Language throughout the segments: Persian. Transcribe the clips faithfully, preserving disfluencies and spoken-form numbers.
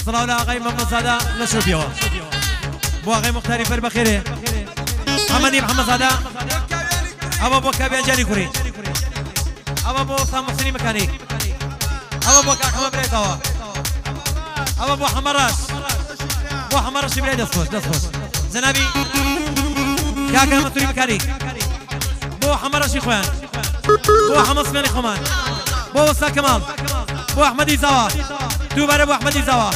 صلاة ولا أغاي محمد صادق نشوف بيوا بو أغاي مختاري فر بخيره محمدي محمد صادق أبا بو كابيان جاني كوري أبا بو صام محسني مكاني أبا بو كاك حمد بريتوا أبا بو حمراش بو حمراش بريد دسخوش دسخوش زنابي كاك مطوري مكاني بو حمراش إخوان بو حمص ماني خمان بو وسا كمال بو أحمدي زوا دوباره بو أحمدي زوا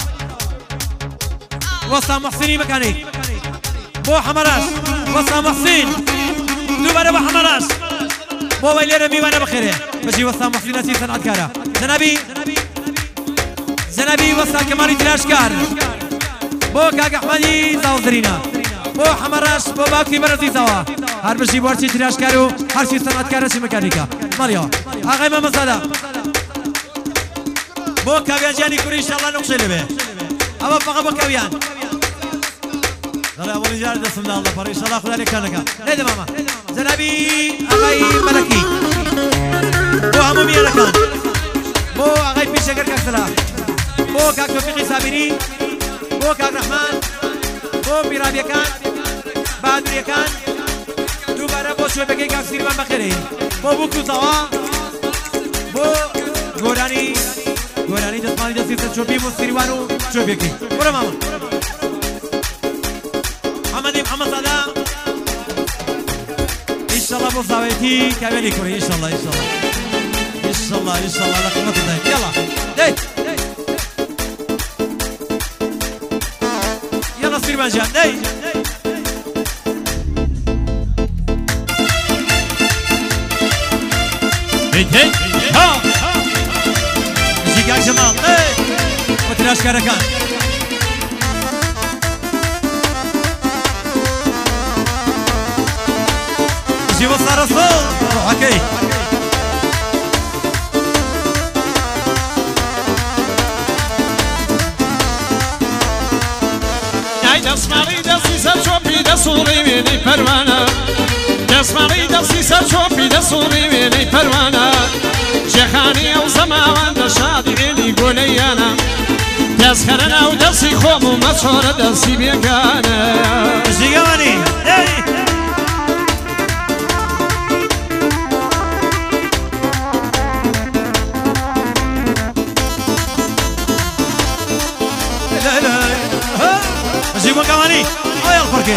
وسا محسني مكاني بو حمراش وسا محسن دوباره بو حمراش بو ويلي ميوانه بخيره بجي وسا محسن نسي صنعتكارا زنبي زنبي وسا كمالي تلاشكار بو كاك أحمدي زاوزرينا بو حمراش بو باكي برزي زوا هر بجي بورشي تلاشكارو هر شي صنعتكارا شي مكانيكا ماليو آغاي ما مسادا بو كابيان جاني كوري إن شاء الله نقشي لبه أبا فقط بو كابيان دلا أبو نجار دسم الله بار إن شاء الله خدا لك كانك نيدا ماما زنبي أغاي ملكي بو عمومي لكان بو أغاي بيشكر كاكسلا بو كاك توفيقي سابيري بو كاك رحمن بو بيرابي كان بادري كان دوباره بو شو بكي كاك سيرمان بخيري بو بوكو زوا بو غوراني غوراني جسماني جسيسة شوبي مستيروانو شوبيكي برا ماما محمدي محمد صادق إن شاء الله بو صاويتي كابيلي كوري إن شاء الله إن شاء الله إن شاء الله إن شاء الله لك مطلع يلا ديت يلا سيرمان جان ديت هيت هيت ها جيكاك جمال ايه وتلاش كاركان جي وصار الصوت روحكي يا دسماري دسي سرشوبي دسوري ويني پروانا دسماري دسي سرشوبي دسوري ويني پروانا شيخاني او زمان دشادي لي قوليانا تسخرنا ودسي خوم ومشهور دسي بيكانا جيغاني اي لا لا ها جيبوا كماني او يا الفرقه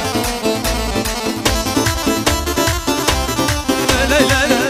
لا لا لا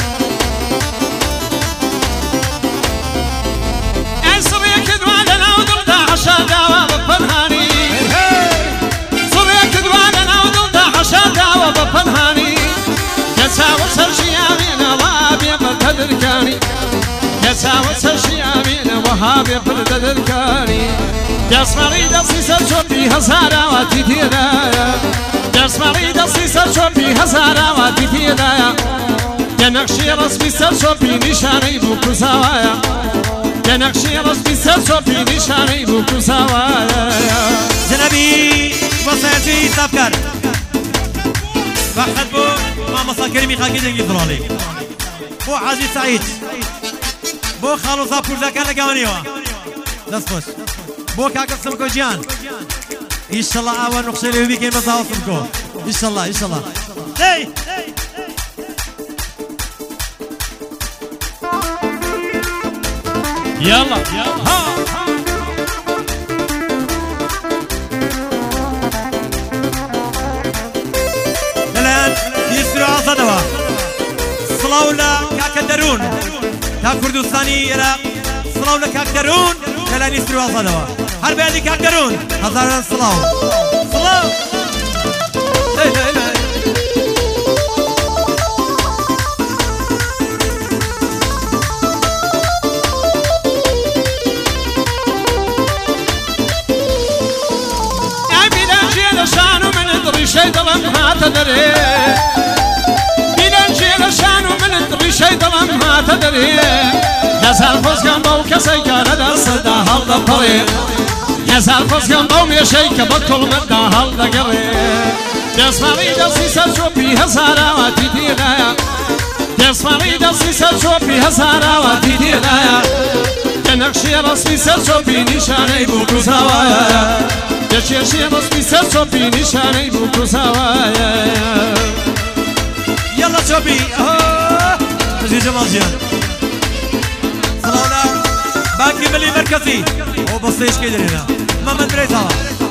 يساوي سرشي أمين وهابي فرد ذكراني دسماري دسي سرشوبي هزارا وتتينا دسماري دسي سرشوبي هزارا وتتينا ينقشي رسمي سرشوبي نشاني بوكو زوايا ينقشي رسمي سرشوبي نشاني بوكو زوايا جنبي وصيتي سافكر بحث بو ما مصاكري ميخاكي دنجي ضرالي بو عزيز سعيد بو خالوصا پوردەکان لەگەوانیەوە دەست خۆش بۆ کاکە سمکۆ گیان ئینشەڵڵا ئاوا نوقشەی لێ بیکەین بە زاوە سمکۆ ئینشەڵڵا ئینشەڵڵا دەی يلا ها لەلایەن یسرۆ ئازادەوە سڵاو لە کاکە دەروون تا كردستاني عراق صلاو لكاك درون لا نستروا صلوا هل بيدي كاك درون هزاران صلاو صلاو لا لا لا يا بلانجي لشانو من ادري شي ظلم ما تدري بلانجي لشانو من ادري شي ظلم ما تدري يزال فوزكم بو كسي كان درسدا هل دبري يزال فوزكم بو يشي كبكل مدا هل دقري دسماري دسي سرشوبي هزارا وتتينا دسماري دسي سرشوبي هزارا وتتينا نقشی رسمی سر چوبی نشانه بو کوزاوایە دەچێشی رسمی سر چوبی نشانه بو کوزاوایە يلا چوبی مجید جمال جیان سلاونا بانکی ملی مرکزی او بسیش که درینا محمد بریزا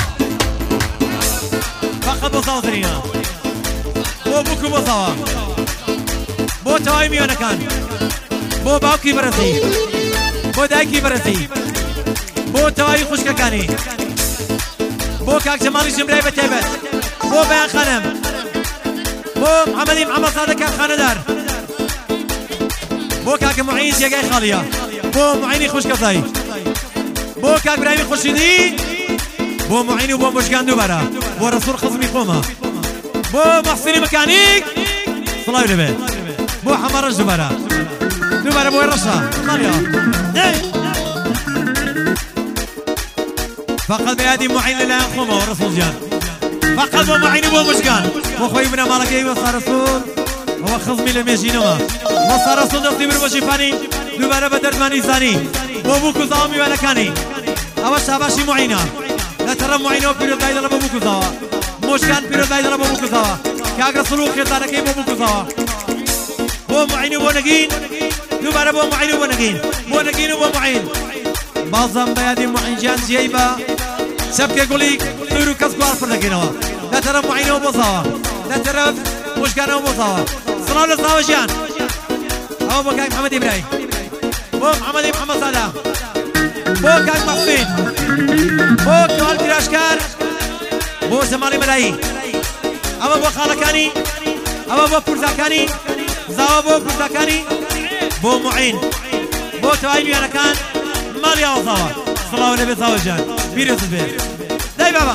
فقط بساو درینا بو بوکو بساوا بو توای میانه کن بو باوکی برسی بو دایکی برسی بو توای خوشککانی بو کاک جمالی جمرای بتیبت بو بیان خانم بو محمدی محمد صادق خانه دار بو کاک معین یگای خالیا بو معینی خوشکزایی بو کاک براهیمی خوشیدی بو معینی و بو مشگان دوباره بو رسول خزمی خوما بو محسنی مکانیک صلاوی لبه بو حمارش دوباره دوباره بو رشا خالیا فقط بيادي معين لله خوما ورسول جان فقط بو معين بو مشكان بو خوي بنا مالك ايوه صار رسول هو خصمي لميجينما وصار رسول دفتي بربشي فاني دوباره بدر ماني ثاني بو بو كزامي ولا كاني اوا شاباشي معينه لا ترى معينه بيرو دايد بو بو كزاوا مشكان بيرو دايد بو بو كزاوا كاغ رسول خيطانه كي بو بو كزاوا بو معين بو نجين دوباره بو معين بو نجين بو نجين بو معين بازم بيادي معين جان جيبه سبكي قولي نورو كسكو عرف لكنوا لا ترى معينه وبصاوه لا ترى مشكانه وبصاوه صلاة لصاوه جان أو بو كاك محمد إبراهيم بو محمد محمد صالح بو كاك محسن بو كوال كراشكار بو زمالي ملايي أما بو خالكاني أما بو برزاكاني زاوا بو برزاكاني بو معين بو توايمي أنا كان ماليا وصاوه صلاة ونبي صاوه جان بيريوس البير داي بابا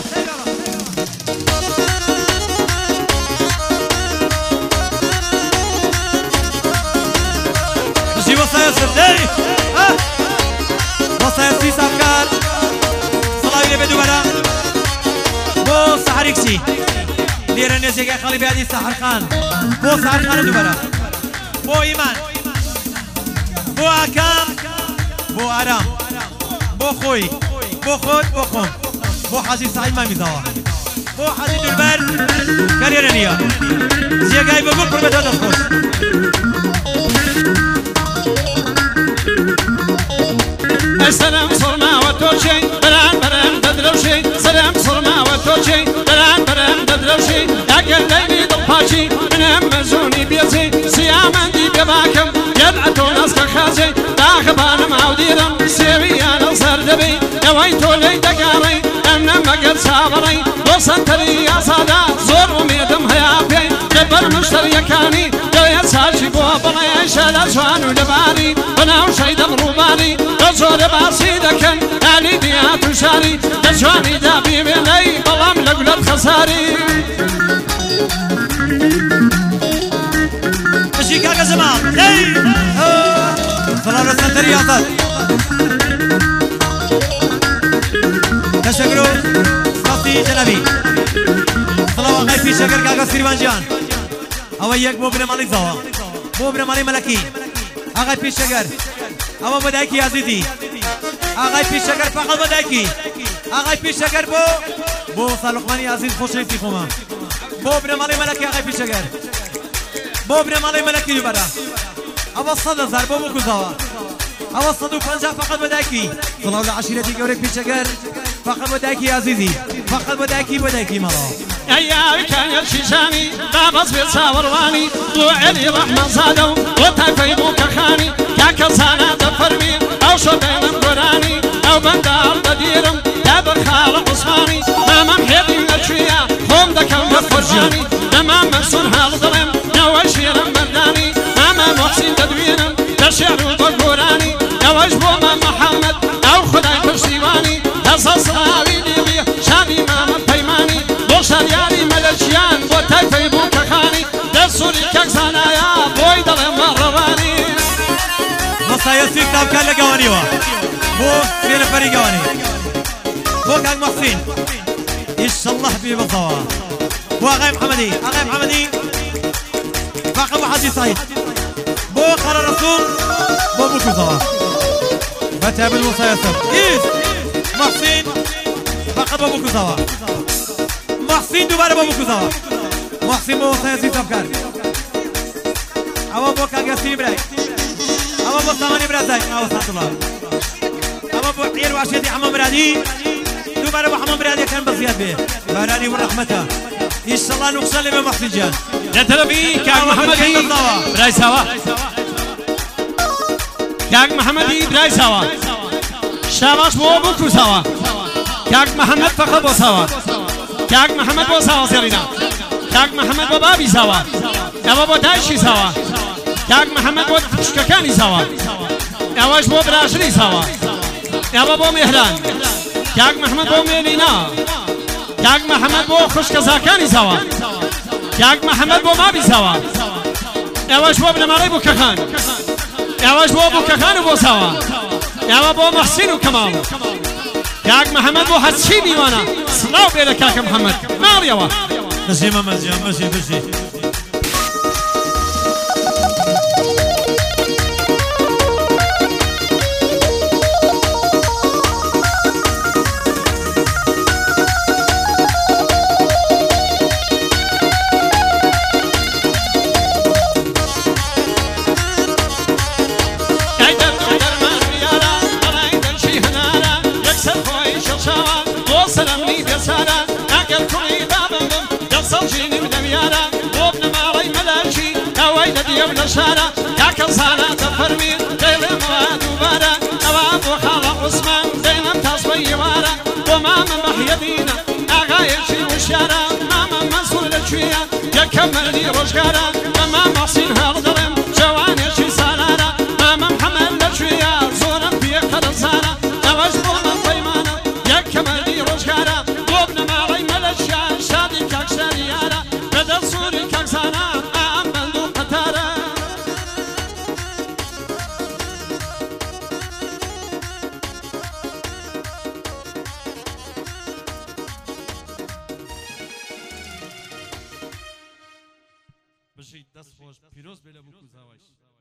مشي وصايا سر داي ها وصايا سيس أفكار صلاة ونبي دوبارا بو سحريكشي ليرا نيزيكي خالي بيادي سحر خان بو سحر خان دوبارا بو إيمان بو أكام بو آرام بو خوي بو خود بو خون بو حاجی سعید ما میزاوا بو حاجی دلبر کاریرنیا زیگای بو بو پرمت داد خوش سلام صرنا وتوشي بران بران تدروشي سلام صرنا وتوشي بران بران تدروشي يا قلبي ضباشي من مزوني بيزي سيامن دي بباكم يدعتو ناس كخازي داخبان معوديرم سيوي انا سردبي يا ويتو لي دقاري انا مقل صابري وصنتري يا صادا زور وميدم هيابي قبل مشتري كاني لو يساشي بوبري شالا جوانو دباري بناو شي دبروباري زور باسي دكن علي دياتو شاري دجواني دابي بلي بلام لقلب خساري مشي كاكا زمان اي صلاة السنتري يا صاد تشكروا صافي جنبي صلاة غاي في شكر كاكا سيربان جان او يك بو بن مالك زوا بو بن مالك ملكي اغاي في شكر او بدايكي عزيزي اغاي في شكر فقط بدايكي اغاي في شكر بو بو صالحماني عزيز خوشي في خوما بو بن مالك ملكي اغاي في شكر بو بن مالك ملكي برا او صد زار بو بو زوا او صد وخمسة فقط بدايكي صلاة العشيرة جورك في شكر فقط بدايكي عزيزي فقط بدايكي بدايكي مالا يا كان الشيشاني بابس بالصاورواني وعلي رحمة صادو وطيفي بوك خاني كاك صانا تفرمي او شو بين القراني او بندار بديرم تابر خالق عثماني ماما محيطي نتشويا خوم دكم بفرجاني ماما منصور هالظلم نواشير مرداني ماما محسن تدوينم تشعر بالقراني نواش بوما محمد او خداي فرشيواني هصص راوي ليبيا شاني ماما بيماني بوشان ياري ملشيان بو تايفي بو كخاني دسوري كاكسانايا بوي دلم مرواني مصايا سيك تاب كان لقواني وا بو فين فري قواني بو كاك محسن إن شاء الله بي بالضوا بو أغاي محمدي أغاي محمدي باقي بو حاجي سعيد بو قرار رسول بو بو كوزوا فتابل وصيصر إيز محسن فقط بابوكو زوا محسن دوباره بابوكو زوا محسن بو وصيصي تفكر أما بو كاغاسيني براي أما بو ثماني برازاي أو سات الله أما بو عير وعشيدي حمام برادي دوباره بو حمام برادي كان بزياد به برادي ورحمته إن شاء الله نوصل لما محسن جان نتربي كاغ محمدي براي سوا كاغ محمدي براي سوا شاباش بو بوكو سوا كاغ محمد فقط بو سوا كاغ محمد بو سوا سيرينا كاغ محمد بو بابي سوا اوا بو دايشي سوا كاغ محمد بو شككاني سوا اواش بو براشري سوا اوا بو مهران كاغ محمد بو ميلينا كاغ محمد بو خشك زاكاني سوا كاغ محمد بو بابي سوا اواش بو بنماري بو كخان اواش بو بو كخان بو سوا اوا بو محسن وكمال كاغ محمد بو حسي بيوانا صلاو بيلا كاغ محمد ماريوا ماشي ما ماشي ماشي ماشي يبنى شارع كاكل صالة تفرمي ديل مواد وبارا نواب وخالق عثمان دينا تصبي وارا وماما محيدينا اغايشي وشارع ماما مسؤول لشوية يكمل لي رشقارا ماما محسين هالظلم جوانيشي صالارا ماما محمد لشوية زورا في قرصارا نواج بوما طيمانا يكمل لي رشقارا وابن مالي ملشا شادي كاكشاريارا بدل سوري كاكسانا بشي دست خوش پیروز بله بکو زواش